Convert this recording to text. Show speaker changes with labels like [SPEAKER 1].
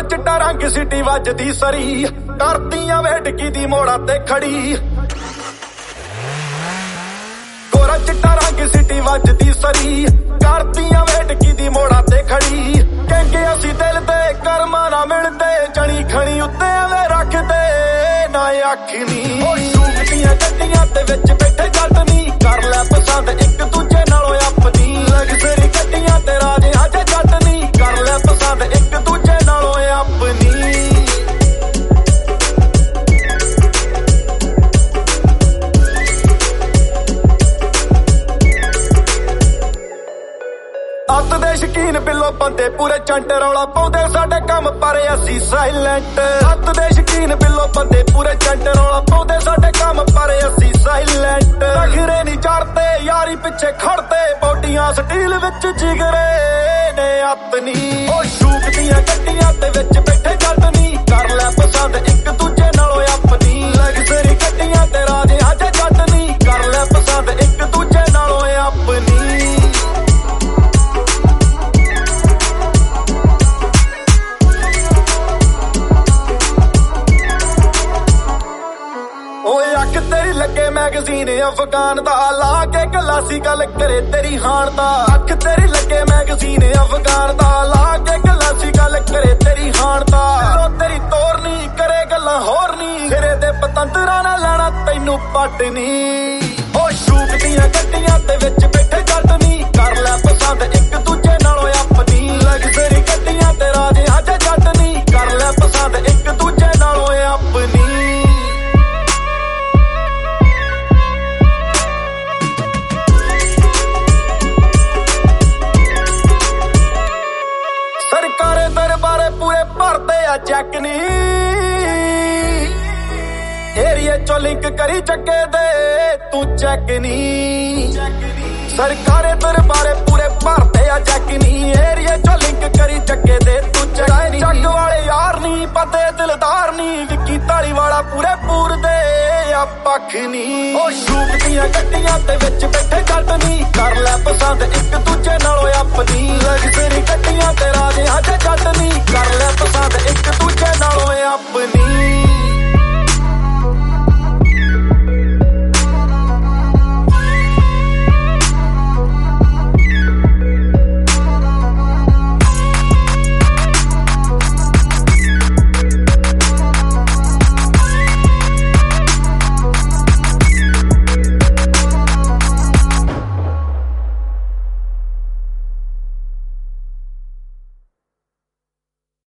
[SPEAKER 1] चिट्टा रंग सिटी वजदी सरी, करदियां वेटकी दी मोड़ा ते खड़ी। गोरा चिट्टा रंग सिटी वजदी सरी, करदियां वेटकी दी मोड़ा ते खड़ी। कहंगे असी दिल दे कर्मा ना मिलदे, जनी खणी उत्ते एवें रखदे ना अख नी। शूक दियां गड्डियां ते विच बैठे जट नी, कर लै पसंद एक दूजे नालों अपनी। लग्जरी गड्डियां ते राजे अज जट नी, कर लै पसंद एक दूजे नालों अपनी। अत दे शकीन बिलो बंदे पूरे चंट, रौला पाउंदे साडे कम पर असी साइलेंट। अत दे शकीन बिलो बंदे पूरे चंट, रौला पाउंदे साडे कम पर असी साइलेंट। नखरे नहीं चढ़ते यारी पिछे खड़ते, बॉडियां स्टील विच जिगरे ने अपनी। शूक दियां गड्डियां ते विच बैठे जट नी, कर लै पसंद एक दूजे नालों अपनी। लग्जरी गड्डियां ते राजे अज जट नी, कर लै पसंद एक दूजे नालों अपनी। अख तेरी लगे मैगजीन अफगान दा, ला के गलासी गल करे तेरी हान दा। अख तेरी लगे मैगजीन अफगान दा, ला के गलासी गल करे तेरी हान दा। तेरी तोर नी करे गल्लां होर नी, सिरे दे पतंदरा ना लैना तैनू पट नी। शूक दियां गड्डियां ते विच बैठे जट नी, कर लै पसंद एक दूजे नालों अपनी। लग्जरी गड्डियां ते राजे अज जट नी, कर लै पसंद एक दूजे नालों अपनी। सरकारे दरबारे पूरे भरदे आ चैक नी, एरिए चो लिंक करी चक्के दे तू चैक नी। सरकारे दरबारे पूरे भरदे आ चैक नी, एरिए चो लिंक करी चक्के दे तू चैक नी। जग वाले यार नी पते दिलदार नी, विक्की ताली वाला पूरे पूर दे आ पख नी। शूक दियां गड्डियां ते विच बैठे जट नी, कर लै पसंद एक दूजे नालों अपनी। लग्जरी गड्डियां ते राजे अज जट नी, कर लै पसंद एक दूजे नालों